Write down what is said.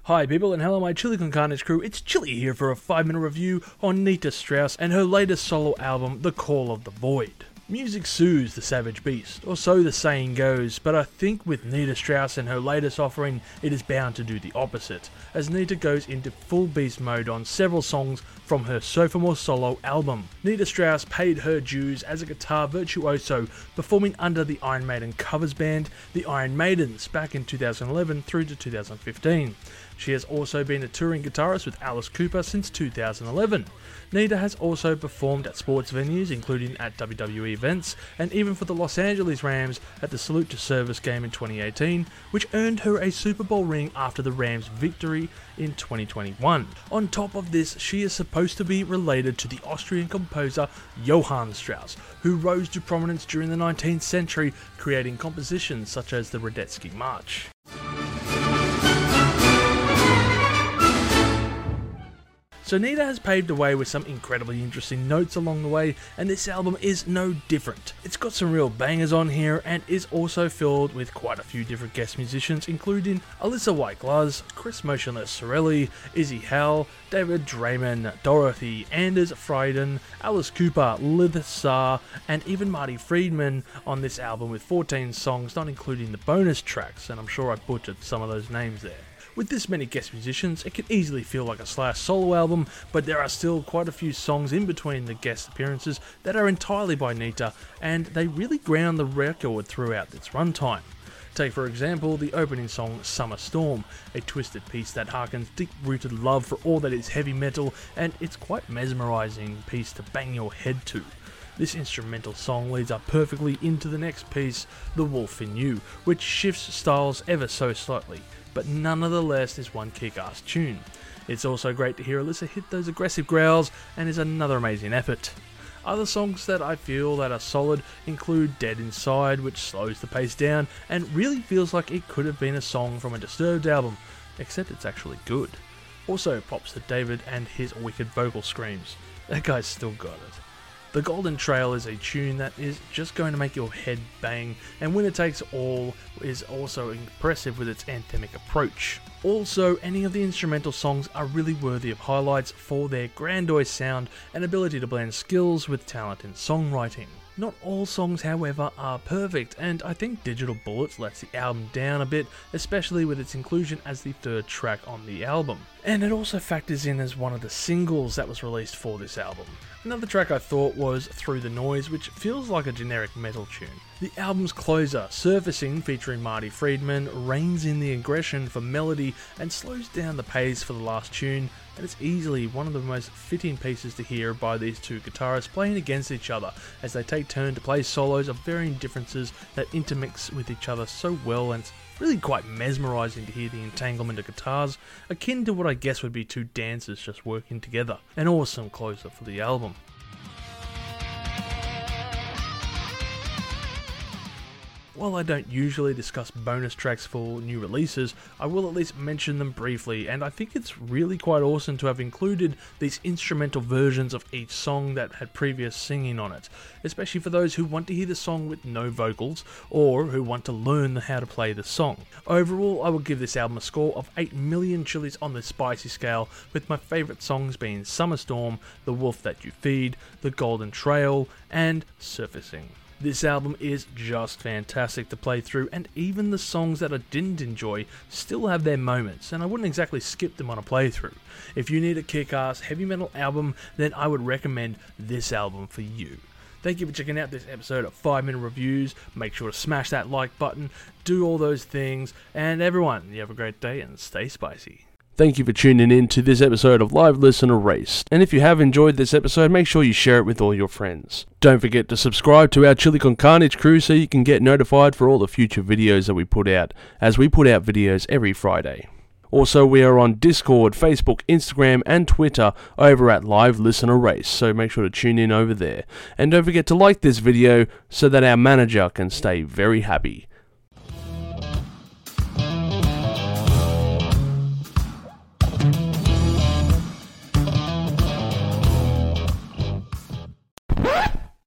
Hi people and hello my Chili Con Carnage crew, it's Chili here for a 5-minute review on Nita Strauss and her latest solo album, The Call of the Void. Music soothes the savage beast, or so the saying goes, but I think with Nita Strauss and her latest offering, it is bound to do the opposite, as Nita goes into full beast mode on several songs from her sophomore solo album. Nita Strauss paid her dues as a guitar virtuoso, performing under the Iron Maiden covers band, the Iron Maidens, back in 2011 through to 2015. She has also been a touring guitarist with Alice Cooper since 2011. Nita has also performed at sports venues, including at WWE events, and even for the Los Angeles Rams at the Salute to Service game in 2018, which earned her a Super Bowl ring after the Rams' victory in 2021. On top of this, she is supposed to be related to the Austrian composer Johann Strauss, who rose to prominence during the 19th century, creating compositions such as the Radetzky March. So Nita has paved the way with some incredibly interesting notes along the way, and this album is no different. It's got some real bangers on here, and is also filled with quite a few different guest musicians, including Alyssa White-Gluz, Chris Motionless Sorelli, Izzy Howell, David Draiman, Dorothy, Anders Frieden, Alice Cooper, Lith Saar, and even Marty Friedman on this album with 14 songs, not including the bonus tracks, and I'm sure I butchered some of those names there. With this many guest musicians, it can easily feel like a Slash solo album, but there are still quite a few songs in between the guest appearances that are entirely by Nita, and they really ground the record throughout its runtime. Take for example the opening song Summer Storm, a twisted piece that harkens deep-rooted love for all that is heavy metal, and it's quite mesmerising piece to bang your head to. This instrumental song leads up perfectly into the next piece, The Wolf in You, which shifts styles ever so slightly, but nonetheless is one kick-ass tune. It's also great to hear Alyssa hit those aggressive growls, and is another amazing effort. Other songs that I feel that are solid include Dead Inside, which slows the pace down and really feels like it could have been a song from a Disturbed album, except it's actually good. Also props to David and his wicked vocal screams. That guy's still got it. The Golden Trail is a tune that is just going to make your head bang, and Winner Takes All is also impressive with its anthemic approach. Also, any of the instrumental songs are really worthy of highlights for their grandiose sound and ability to blend skills with talent in songwriting. Not all songs, however, are perfect, and I think Digital Bullets lets the album down a bit, especially with its inclusion as the third track on the album. And it also factors in as one of the singles that was released for this album. Another track I thought was Through the Noise, which feels like a generic metal tune. The album's closer, Surfacing, featuring Marty Friedman, reins in the aggression for melody and slows down the pace for the last tune, and it's easily one of the most fitting pieces to hear by these two guitarists playing against each other as they take turn to play solos of varying differences that intermix with each other so well, and it's really quite mesmerising to hear the entanglement of guitars, akin to what I guess would be two dancers just working together. An awesome closer for the album. While I don't usually discuss bonus tracks for new releases, I will at least mention them briefly, and I think it's really quite awesome to have included these instrumental versions of each song that had previous singing on it, especially for those who want to hear the song with no vocals, or who want to learn how to play the song. Overall, I will give this album a score of 8 million chilies on the spicy scale, with my favourite songs being Summer Storm, The Wolf That You Feed, The Golden Trail, and Surfacing. This album is just fantastic to play through, and even the songs that I didn't enjoy still have their moments, and I wouldn't exactly skip them on a playthrough. If you need a kick-ass heavy metal album, then I would recommend this album for you. Thank you for checking out this episode of 5-Minute Reviews. Make sure to smash that like button, do all those things, and everyone, you have a great day and stay spicy. Thank you for tuning in to this episode of Live Listen Erased. And if you have enjoyed this episode, make sure you share it with all your friends. Don't forget to subscribe to our Chili Con Carnage crew so you can get notified for all the future videos that we put out, as we put out videos every Friday. Also, we are on Discord, Facebook, Instagram, and Twitter over at Live Listen Erased, so make sure to tune in over there. And don't forget to like this video so that our manager can stay very happy.